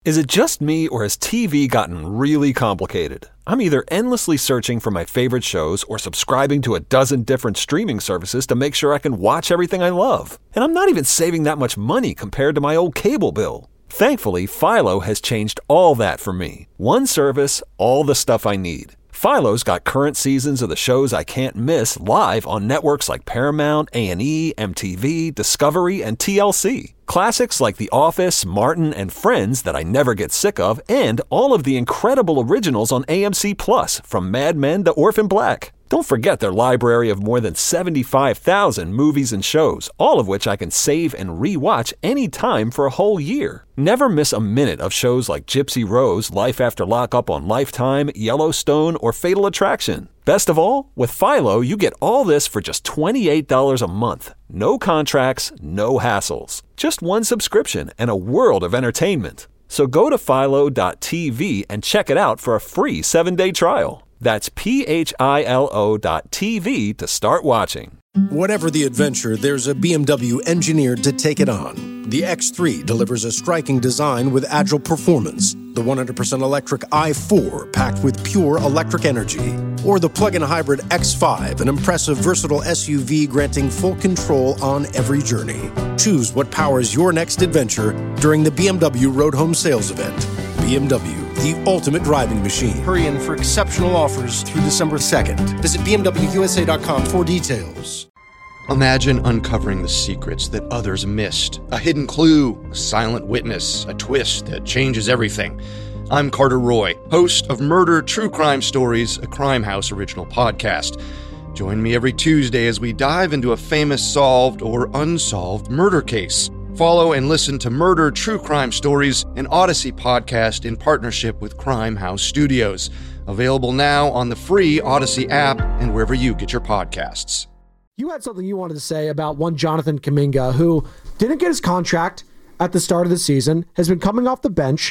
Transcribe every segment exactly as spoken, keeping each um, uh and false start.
Is it just me, or has T V gotten really complicated? I'm either endlessly searching for my favorite shows or subscribing to a dozen different streaming services to make sure I can watch everything I love. And I'm not even saving that much money compared to my old cable bill. Thankfully, Philo has changed all that for me. One service, all the stuff I need. Philo's got current seasons of the shows I can't miss live on networks like Paramount, A and E, M T V, Discovery, and T L C. Classics like The Office, Martin, and Friends that I never get sick of, and all of the incredible originals on A M C Plus, from Mad Men to Orphan Black. Don't forget their library of more than seventy-five thousand movies and shows, all of which I can save and re-watch anytime for a whole year. Never miss a minute of shows like Gypsy Rose, Life After Lockup on Lifetime, Yellowstone, or Fatal Attraction. Best of all, with Philo, you get all this for just twenty-eight dollars a month. No contracts, no hassles. Just one subscription and a world of entertainment. So go to philo dot t v and check it out for a free seven-day trial. That's P H I L O dot T V to start watching. Whatever the adventure, there's a B M W engineered to take it on. The X three delivers a striking design with agile performance. The one hundred percent electric i four, packed with pure electric energy. Or the plug-in hybrid X five, an impressive, versatile S U V granting full control on every journey. Choose what powers your next adventure during the B M W Road Home Sales Event. B M W, the ultimate driving machine. Hurry in for exceptional offers through December second. Visit B M W U S A dot com for details. Imagine uncovering the secrets that others missed. A hidden clue, a silent witness, a twist that changes everything. I'm Carter Roy, host of Murder True Crime Stories, a Crime House original podcast. Join me every Tuesday as we dive into a famous solved or unsolved murder case. Follow and listen to Murder True Crime Stories, an Odyssey podcast in partnership with Crime House Studios. Available now on the free Odyssey app and wherever you get your podcasts. You had something you wanted to say about one Jonathan Kuminga, who didn't get his contract at the start of the season, has been coming off the bench,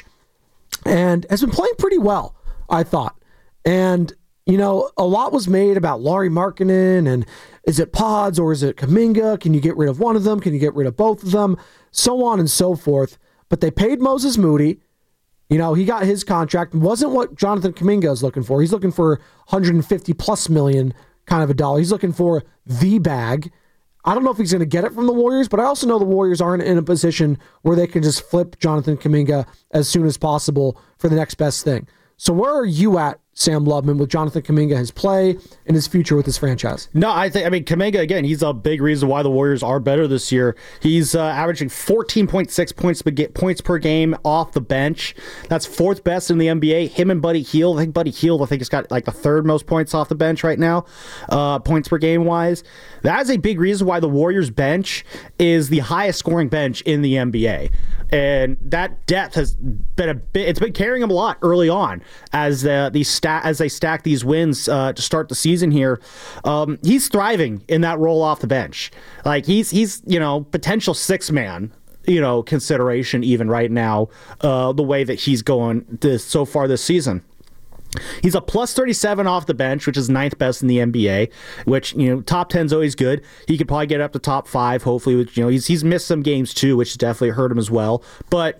and has been playing pretty well, I thought. And, you know, a lot was made about Lauri Markkanen, and is it Pods or is it Kuminga? Can you get rid of one of them? Can you get rid of both of them? So on and so forth. But they paid Moses Moody. You know, he got his contract. It wasn't what Jonathan Kuminga is looking for. He's looking for one hundred fifty plus million kind of a dollar. He's looking for the bag. I don't know if he's going to get it from the Warriors, but I also know the Warriors aren't in a position where they can just flip Jonathan Kuminga as soon as possible for the next best thing. So where are you at, Sam Lubman, with Jonathan Kuminga, his play, and his future with his franchise? No, I think, I mean, Kuminga, again, he's a big reason why the Warriors are better this year. He's uh, averaging fourteen point six points points per game off the bench. That's fourth best in the N B A. Him and Buddy Hield. I think Buddy Hield, I think, has got like the third most points off the bench right now, uh, points per game wise. That is a big reason why the Warriors bench is the highest scoring bench in the N B A. And that depth has been a bit, it's been carrying him a lot early on as uh, these stat as they stack these wins uh, to start the season here. Um, he's thriving in that role off the bench. Like he's he's you know potential six man you know consideration even right now. Uh, the way that he's going this so far this season. He's a plus thirty-seven off the bench, which is ninth best in the N B A, which, you know, top ten is always good. He could probably get up to top five, hopefully. Which, you know, he's he's missed some games too, which definitely hurt him as well. But,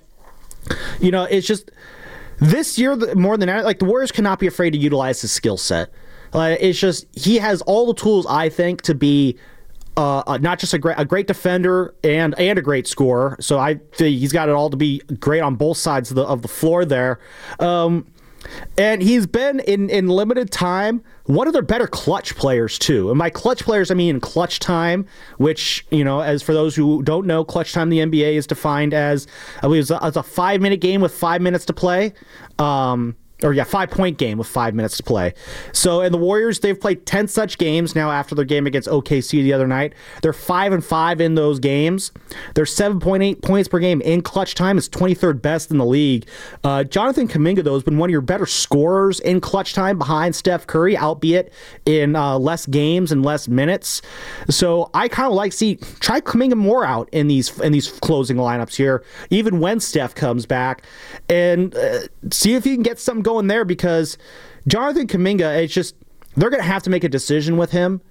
you know, it's just this year, more than that, like the Warriors cannot be afraid to utilize his skill set. Like, it's just, he has all the tools, I think, to be Uh, uh, not just a great a great defender and and a great scorer. So I think he's got it all to be great on both sides of the of the floor there. Um, and he's been in, in limited time one of their better clutch players too. And by clutch players, I mean in clutch time, which, you know, as for those who don't know, clutch time in the N B A is defined as I believe it's a five minute game with five minutes to play. Um, Or yeah, five-point game with five minutes to play. So, and the Warriors, they've played ten such games now after their game against O K C the other night. They're five and five in those games. They're seven point eight points per game in clutch time. It's twenty-third best in the league. Uh, Jonathan Kuminga, though, has been one of your better scorers in clutch time behind Steph Curry, albeit in uh, less games and less minutes. So I kind of like see try Kuminga more out in these in these closing lineups here, even when Steph comes back, and uh, see if you can get something going there, because Jonathan Kuminga, it's just they're going to have to make a decision with him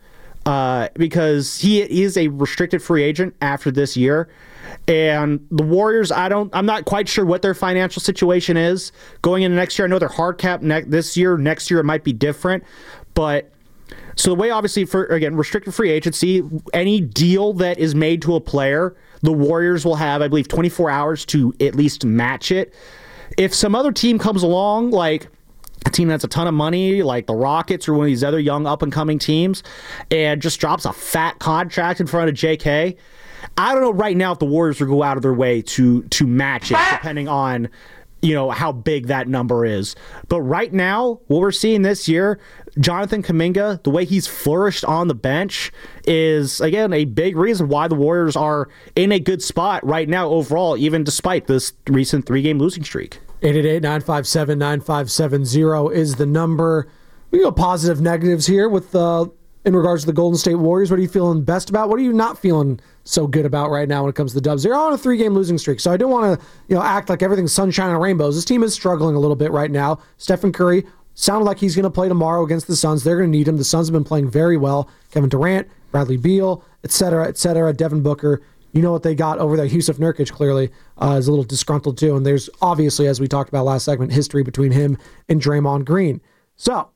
uh, because he is a restricted free agent after this year. And the Warriors, I don't, I'm not quite sure what their financial situation is going into next year. I know they're hard cap ne- this year. Next year it might be different, but so the way, obviously, for again restricted free agency, any deal that is made to a player, the Warriors will have, I believe, twenty-four hours to at least match it. If some other team comes along, like a team that's a ton of money, like the Rockets or one of these other young up-and-coming teams, and just drops a fat contract in front of J K, I don't know right now if the Warriors will go out of their way to to match it, depending on, you know, how big that number is. But right now, what we're seeing this year, Jonathan Kuminga, the way he's flourished on the bench is, again, a big reason why the Warriors are in a good spot right now overall, even despite this recent three-game losing streak. eight eight eight, nine five seven, nine five seven zero is the number. We go positive negatives here with uh, in regards to the Golden State Warriors. What are you feeling best about? What are you not feeling so good about right now when it comes to the Dubs? They're on a three-game losing streak, so I don't want to, you know, act like everything's sunshine and rainbows. This team is struggling a little bit right now. Stephen Curry sounded like he's going to play tomorrow against the Suns. They're going to need him. The Suns have been playing very well. Kevin Durant, Bradley Beal, et cetera, et cetera. Devin Booker. You know what they got over there. Yusuf Nurkic clearly uh, is a little disgruntled too, and there's obviously, as we talked about last segment, history between him and Draymond Green. So,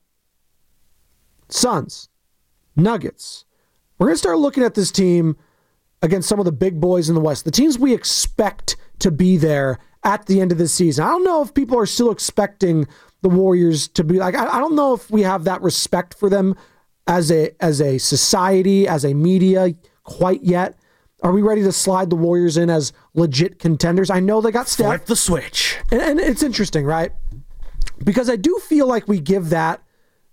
Suns, Nuggets. We're going to start looking at this team against some of the big boys in the West, the teams we expect to be there at the end of this season. I don't know if people are still expecting the Warriors to be like, I, I don't know if we have that respect for them as a as a society, as a media quite yet. Are we ready to slide the Warriors in as legit contenders? I know they got Steph. Flip the switch. And, and it's interesting, right? Because I do feel like we give that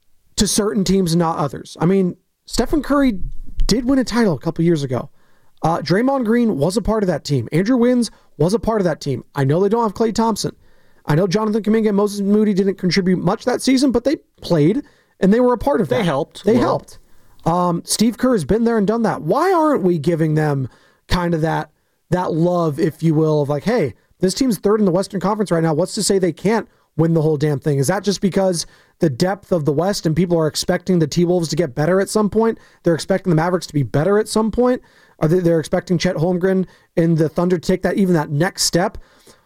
to certain teams and not others. I mean, Stephen Curry did win a title a couple years ago. Uh, Draymond Green was a part of that team. Andrew Wiggins was a part of that team. I know they don't have Klay Thompson. I know Jonathan Kuminga and Moses Moody didn't contribute much that season, but they played and they were a part of that. They helped. They well. helped. Um, Steve Kerr has been there and done that. Why aren't we giving them kind of that that love, if you will, of like, hey, this team's third in the Western Conference right now. What's to say they can't win the whole damn thing? Is that just because the depth of the West and people are expecting the T-Wolves to get better at some point? They're expecting the Mavericks to be better at some point? Are they, they're expecting Chet Holmgren and the Thunder to take that even that next step?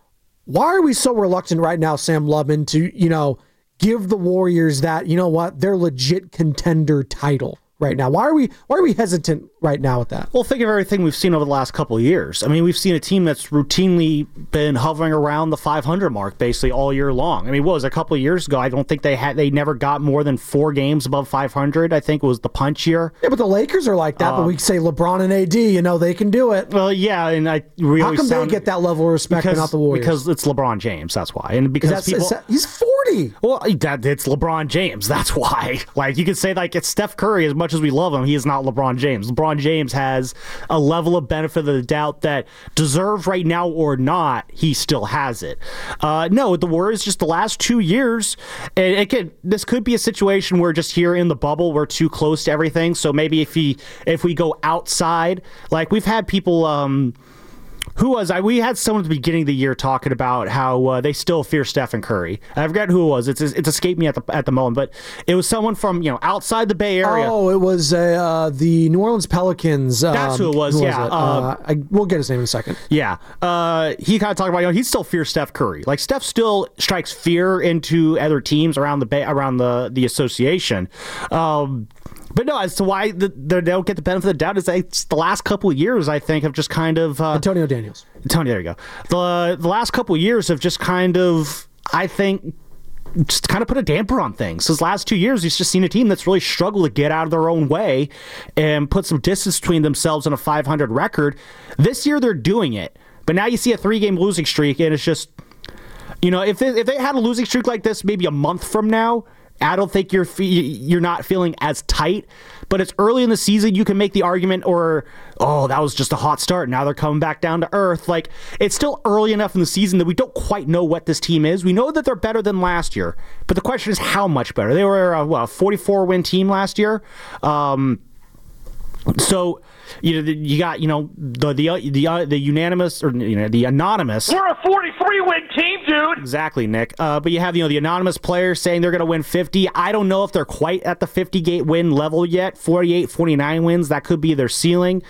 Why are we so reluctant right now, Sam Lubman, to, you know, give the Warriors that, you know what, they're legit contender title right now? Why are we why are we hesitant right now with that? Well, think of everything we've seen over the last couple of years. I mean, we've seen a team that's routinely been hovering around the five hundred mark basically all year long. I mean, what was it, a couple of years ago? I don't think they had they never got more than four games above five hundred. I think it was the punch year. Yeah, but the Lakers are like that. Um, but we say LeBron and A D, you know, they can do it. Well, yeah, and I really how come sound, they get that level of respect because, and not the Warriors? Because it's LeBron James. That's why. And because that's, people, that, he's forty. Well, that it's LeBron James. That's why. Like you could say, like it's Steph Curry. As much as we love him, he is not LeBron James. LeBron James has a level of benefit of the doubt that deserved right now or not, he still has it. Uh, no, the Warriors just the last two years, and it could, this could be a situation where just here in the bubble, we're too close to everything. So maybe if he, if we go outside, like we've had people, um, Who was I? We had someone at the beginning of the year talking about how uh, they still fear Stephen Curry. I forget who it was. It's it's escaped me at the at the moment, but it was someone from, you know, outside the Bay Area. Oh, it was uh, the New Orleans Pelicans. Um, That's who it was. who yeah, was it? uh, uh, I, we'll get his name in a second. Yeah, uh, he kind of talked about, you know, he still fears Steph Curry. Like Steph still strikes fear into other teams around the Bay, around the the association. Um, But no, as to why the, the, they don't get the benefit of the doubt is that it's the last couple of years, I think, have just kind of... Uh, Antonio Daniels. Antonio, there you go. The, the last couple of years have just kind of, I think, just kind of put a damper on things. Those last two years, you've just seen a team that's really struggled to get out of their own way and put some distance between themselves and a five hundred record. This year, they're doing it. But now you see a three-game losing streak, and it's just... You know, if they, if they had a losing streak like this maybe a month from now... I don't think you're fe- you're not feeling as tight, but it's early in the season. You can make the argument, or oh, that was just a hot start. Now they're coming back down to earth. Like it's still early enough in the season that we don't quite know what this team is. We know that they're better than last year, but the question is how much better. They were a well, forty-four win team last year. Um, So, you know, the, you got, you know, the the the uh, the unanimous or you know the anonymous. We're a forty-three win team, dude. Exactly, Nick. Uh, but you have, you know, the anonymous players saying they're going to win fifty. I don't know if they're quite at the fifty gate win level yet. forty-eight, forty-nine wins, that could be their ceiling.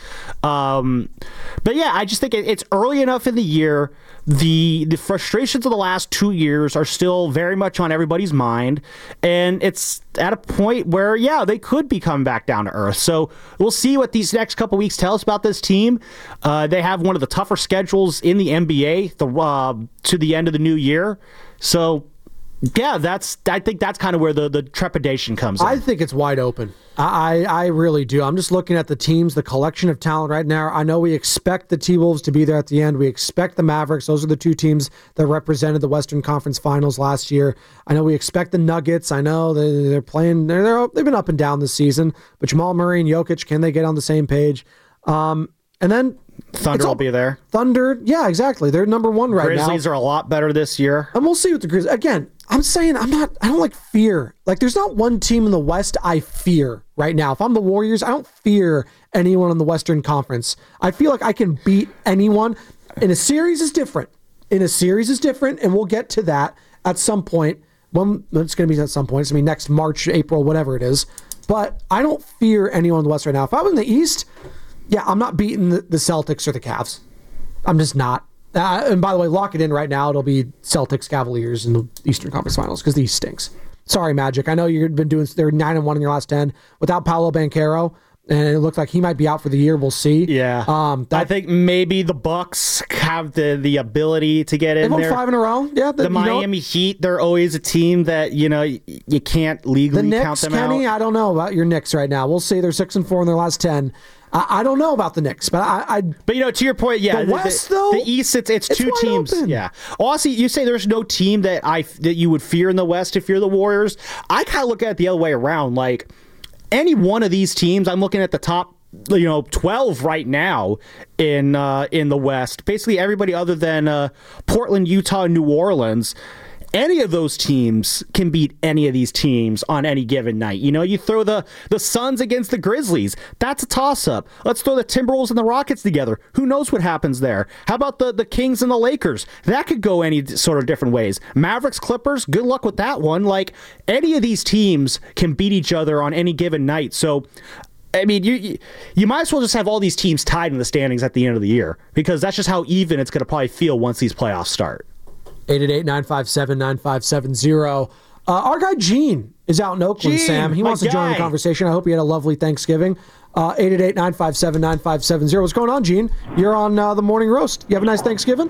Um, but yeah, I just think it, it's early enough in the year. The the frustrations of the last two years are still very much on everybody's mind, and it's at a point where, yeah, they could be coming back down to earth. So we'll see what these next couple weeks tell us about this team. Uh, they have one of the tougher schedules in the N B A the, uh, to the end of the new year. So, yeah, that's. I think that's kind of where the, the trepidation comes in. I think it's wide open. I, I really do. I'm just looking at the teams, the collection of talent right now. I know we expect the T-Wolves to be there at the end. We expect the Mavericks. Those are the two teams that represented the Western Conference Finals last year. I know we expect the Nuggets. I know they, they're playing. They're, they're they've been up and down this season. But Jamal Murray and Jokic, can they get on the same page? Um, and then Thunder all, will be there. Thunder, yeah, exactly. They're number one right Grizzlies now. Grizzlies are a lot better this year. And we'll see what the Grizzlies. Again, I'm saying I'm not. I don't like fear. Like, there's not one team in the West I fear right now. If I'm the Warriors, I don't fear anyone in the Western Conference. I feel like I can beat anyone. In a series is different. In a series is different, and we'll get to that at some point. When it's going to be at some point. It's going to be next March, April, whatever it is. But I don't fear anyone in the West right now. If I was in the East, yeah, I'm not beating the, the Celtics or the Cavs. I'm just not. Uh, and by the way, lock it in right now. It'll be Celtics Cavaliers in the Eastern Conference Finals because the East stinks. Sorry, Magic. I know you've been doing. They're nine and one in your last ten without Paolo Banchero, and it looked like he might be out for the year. We'll see. Yeah. Um, that, I think maybe the Bucks have the the ability to get in they've won there. five in a row. Yeah. The, the Miami know, Heat. They're always a team that you know you can't legally the Knicks, count them Kenny, out. I don't know about your Knicks right now. We'll see. They're six and four in their last ten. I don't know about the Knicks, but I. I but you know, to your point, yeah, the West the, though, the East, it's it's, it's two teams. Open. Yeah, also, you say there's no team that I that you would fear in the West if you're the Warriors. I kind of look at it the other way around. Like any one of these teams, I'm looking at the top, you know, twelve right now in uh, in the West. Basically, everybody other than uh, Portland, Utah, and New Orleans. Any of those teams can beat any of these teams on any given night. You know, you throw the, the Suns against the Grizzlies. That's a toss-up. Let's throw the Timberwolves and the Rockets together. Who knows what happens there? How about the, the Kings and the Lakers? That could go any sort of different ways. Mavericks, Clippers, good luck with that one. Like, any of these teams can beat each other on any given night. So, I mean, you, you you might as well just have all these teams tied in the standings at the end of the year because that's just how even it's going to probably feel once these playoffs start. eight eight eight, nine five seven, nine five seven zero. Uh, our guy Gene is out in Oakland, Gene, Sam. He wants to guy. join the conversation. I hope you had a lovely Thanksgiving. Uh, eight eight eight, nine five seven, nine five seven zero. What's going on, Gene? You're on uh, the Morning Roast. You have a nice Thanksgiving?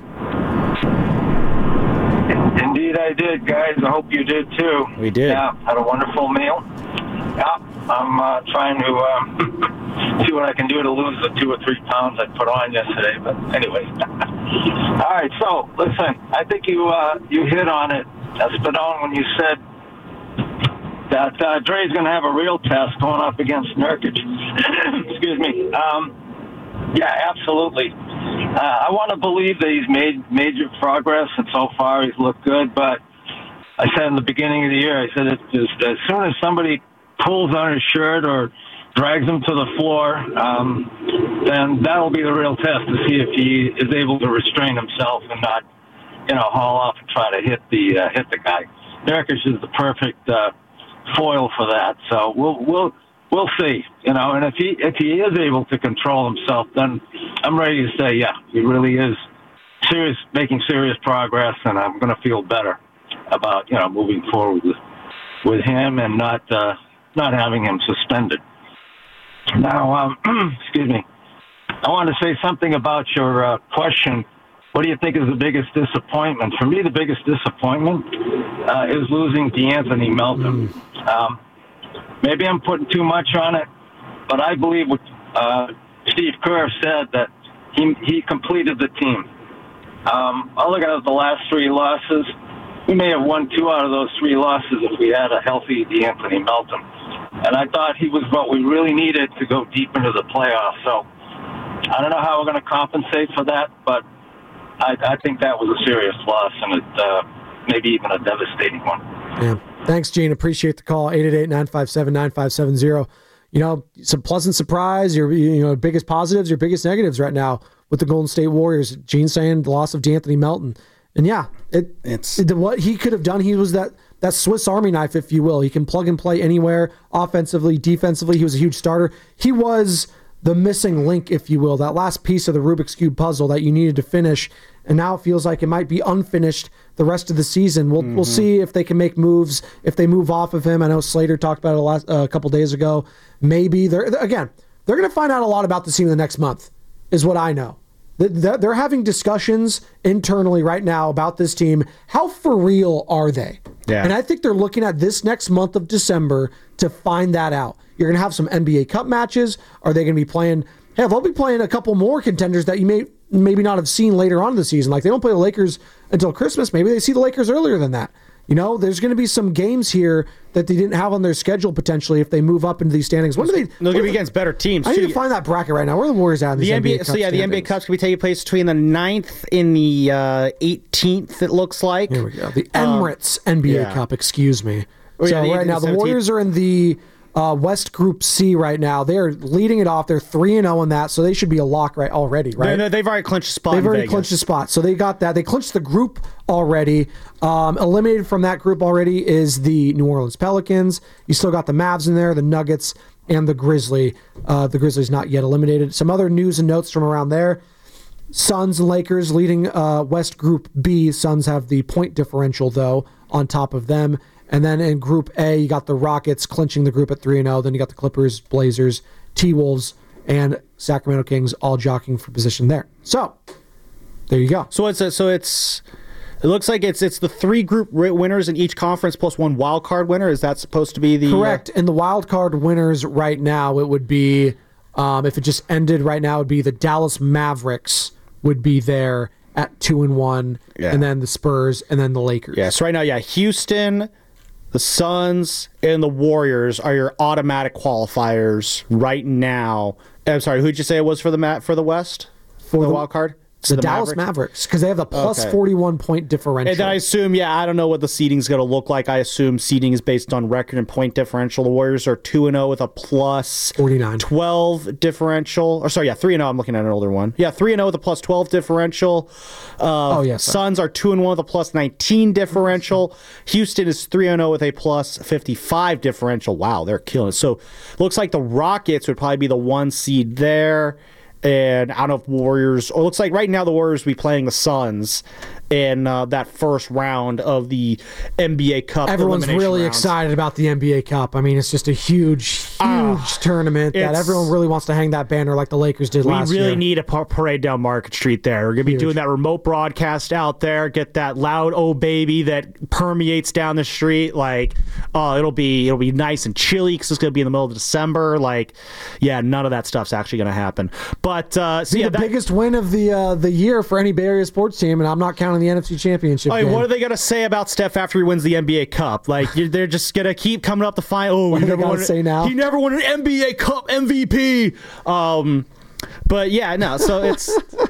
Indeed I did, guys. I hope you did, too. We did. Yeah, had a wonderful meal. Yeah, I'm uh, trying to uh, see what I can do to lose the two or three pounds I put on yesterday. But anyway. All right, so, listen, I think you uh, you hit on it, Espadon, when you said that uh, Dre's going to have a real test going up against Nurkic. Excuse me. Um, yeah, absolutely. Uh, I want to believe that he's made major progress, and so far he's looked good. But I said in the beginning of the year, I said it just, as soon as somebody pulls on his shirt or drags him to the floor, um, then that'll be the real test to see if he is able to restrain himself and not, you know, haul off and try to hit the uh, hit the guy. Nurkic is the perfect uh, foil for that. So we'll we'll we'll see, you know. And if he if he is able to control himself, then I'm ready to say, yeah, he really is serious, making serious progress, and I'm going to feel better about, you know, moving forward with with him and not uh, not having him suspended. Now, um, excuse me, I want to say something about your uh, question. What do you think is the biggest disappointment? For me, the biggest disappointment uh, is losing DeAnthony Melton. Mm. Um, maybe I'm putting too much on it, but I believe what uh, Steve Kerr said, that he, he completed the team. Um, I look at the last three losses. We may have won two out of those three losses if we had a healthy DeAnthony Melton. And I thought he was what we really needed to go deep into the playoffs. So I don't know how we're going to compensate for that, but I, I think that was a serious loss, and it uh, maybe even a devastating one. Yeah. Thanks, Gene. Appreciate the call. eight eight eight, nine five seven, nine five seven zero. you know, some pleasant surprise, your you know biggest positives, your biggest negatives right now with the Golden State Warriors. Gene saying the loss of D'Anthony Melton, and yeah, it it's it, what he could have done. He was that that Swiss Army knife, if you will. He can plug and play anywhere, offensively, defensively. He was a huge starter. He was the missing link, if you will, that last piece of the Rubik's Cube puzzle that you needed to finish, and now it feels like it might be unfinished the rest of the season. We'll mm-hmm. we'll see if they can make moves, if they move off of him. I know Slater talked about it a, last, uh, a couple days ago. Maybe they're again they're going to find out a lot about the team in the next month, is what I know. They're having discussions internally right now about this team. How for real are they? Yeah. And I think they're looking at this next month of December to find that out. You're going to have some N B A Cup matches. Are they going to be playing? Hey, they'll be playing a couple more contenders that you may maybe not have seen later on in the season. Like they don't play the Lakers until Christmas. Maybe they see the Lakers earlier than that. You know, there's going to be some games here that they didn't have on their schedule potentially if they move up into these standings. When do they? They're going to be against better teams. I too. need to find that bracket right now. Where are the Warriors at in the N B A? N B A so yeah, the N B A Cup's going to be taking place between the ninth and the uh, eighteenth. It looks like. Here we go. The Emirates um, N B A yeah. Cup. Excuse me. Oh, yeah, so the right now the Warriors are in the uh, West Group C right now. They are leading it off. They're three and zero in that, so they should be a lock right already. Right? No, no, they've already clinched a spot. They've in already Vegas. clinched a spot, so they got that. They clinched the group already. Um, eliminated from that group already is the New Orleans Pelicans. You still got the Mavs in there, the Nuggets, and the Grizzly. Uh, the Grizzlies not yet eliminated. Some other news and notes from around there. Suns and Lakers leading uh, West Group B. Suns have the point differential, though, on top of them. And then in Group A, you got the Rockets clinching the group at three and oh. Then you got the Clippers, Blazers, T-Wolves, and Sacramento Kings all jockeying for position there. So, there you go. So it's a, so it's it looks like it's it's the three group winners in each conference plus one wild card winner. Is that supposed to be the correct? Uh, and the wild card winners right now, it would be um, if it just ended right now, it would be the Dallas Mavericks would be there at two and one, yeah. and then the Spurs, and then the Lakers. Yeah. So right now, yeah, Houston, the Suns, and the Warriors are your automatic qualifiers right now. I'm sorry, who'd you say it was for the mat for the West for the, the wild card? The, the Dallas Mavericks, because they have the plus okay. forty-one point differential. And then I assume, yeah, I don't know what the seeding is going to look like. I assume seeding is based on record and point differential. The Warriors are two and oh with a plus forty-nine. twelve differential. Or sorry, yeah, three and oh. I'm looking at an older one. Yeah, three and oh with a plus twelve differential. Uh, oh, yes. Suns are two and one with a plus nineteen differential. Houston is three and oh with a plus fifty-five differential. Wow, they're killing it. So looks like the Rockets would probably be the one seed there. And I don't know if Warriors, or it looks like right now the Warriors will be playing the Suns in uh, that first round of the N B A Cup. Everyone's really rounds. excited about the N B A Cup. I mean, it's just a huge, huge uh, tournament that everyone really wants to hang that banner like the Lakers did we last year. We really need a parade down Market Street there. We're going to be doing that remote broadcast out there, get that loud "Oh baby" that permeates down the street. Like, oh, it'll be it'll be nice and chilly because it's going to be in the middle of December. Like, yeah, none of that stuff's actually going to happen. But uh, so be yeah, the that, biggest win of the uh, the year for any Bay Area sports team, and I'm not counting the N F C Championship. I mean, game. what are they going to say about Steph after he wins the N B A Cup? Like, they're just going to keep coming up the final. Oh, what he are never they won. Say now? He never won an N B A Cup M V P. Um, but yeah, no. So it's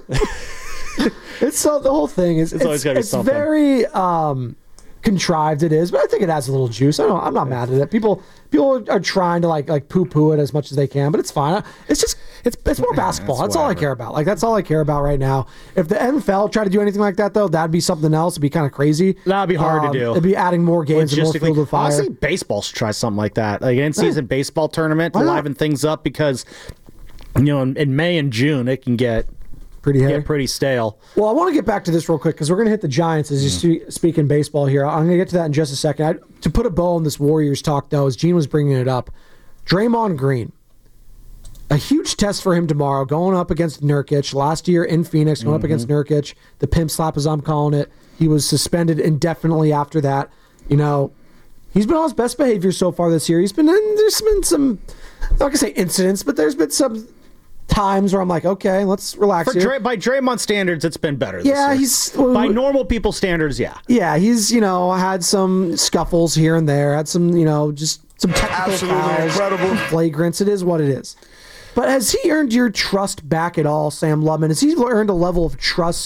it's so the whole thing is it's, it's always got to be it's something. very um, contrived. It is, but I think it has a little juice. I don't, I'm not mad at it. People people are trying to like like poo poo it as much as they can, but it's fine. It's just it's it's more basketball. Yeah, that's all I care about. Like that's all I care about right now. If the N F L tried to do anything like that, though, that'd be something else. It'd be kind of crazy. That'd be hard um, to do. It'd be adding more games and more field of fire. Honestly, baseball should try something like that, like an in-season yeah. baseball tournament to liven things up because you know in, in May and June it can get. Pretty heavy. Get pretty stale. Well, I want to get back to this real quick because we're going to hit the Giants as you mm. speak in baseball here. I'm going to get to that in just a second. I, to put a bow on this Warriors talk, though, as Gene was bringing it up, Draymond Green, a huge test for him tomorrow, going up against Nurkic. Last year in Phoenix, going mm-hmm. up against Nurkic, the pimp slap, as I'm calling it. He was suspended indefinitely after that. You know, he's been on his best behavior so far this year. He's been in, there's been some, I'm not going to say incidents, but there's been some times where I'm like, okay, let's relax For here. Dray, by Draymond standards, it's been better. This yeah, year. he's well, by normal people standards. Yeah, yeah, he's you know had some scuffles here and there, had some you know just some technical Absolutely fouls, incredible flagrants. It is what it is. But has he earned your trust back at all, Sam Lubman? Has he earned a level of trust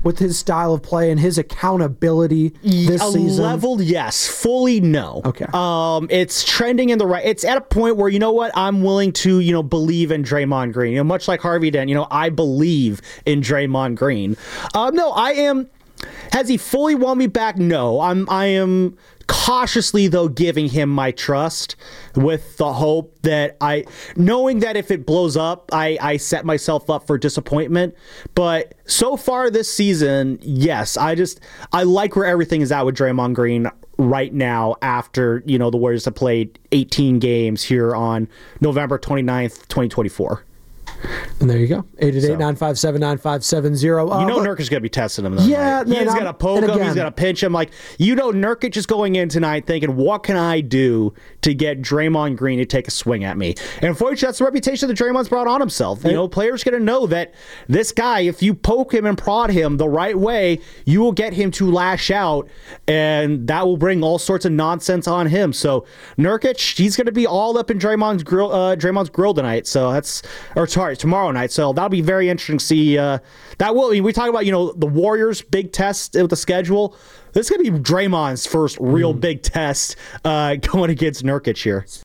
with his style of play and his accountability this a season? Leveled, yes. Fully, no. Okay. Um, it's trending in the right. It's at a point where, you know what, I'm willing to, you know, believe in Draymond Green. You know, much like Harvey Dent, you know, I believe in Draymond Green. Um, no, I am. Has he fully won me back? No. I'm. I am cautiously, though, giving him my trust with the hope that I, knowing that if it blows up, I, I set myself up for disappointment. But so far this season, yes, I just, I like where everything is at with Draymond Green right now after, you know, the Warriors have played eighteen games here on November twenty-ninth, twenty twenty-four. And there you go. eight eight eight, nine five seven, nine five seven zero. Uh, you know but, Nurkic's going to be testing him, though. Yeah. Right? He's going to poke him. Again, he's going to pinch him. Like, you know, Nurkic is going in tonight thinking, what can I do to get Draymond Green to take a swing at me? And unfortunately, that's the reputation that Draymond's brought on himself. You know, players going to know that this guy, if you poke him and prod him the right way, you will get him to lash out, and that will bring all sorts of nonsense on him. So Nurkic, he's going to be all up in Draymond's grill, uh, Draymond's grill tonight. So that's, or sorry, tomorrow night. So that'll be very interesting to see. Uh, that will. I mean, we talk about, you know, the Warriors' big test with the schedule. This is going to be Draymond's first real mm. big test uh, going against Nurkic here.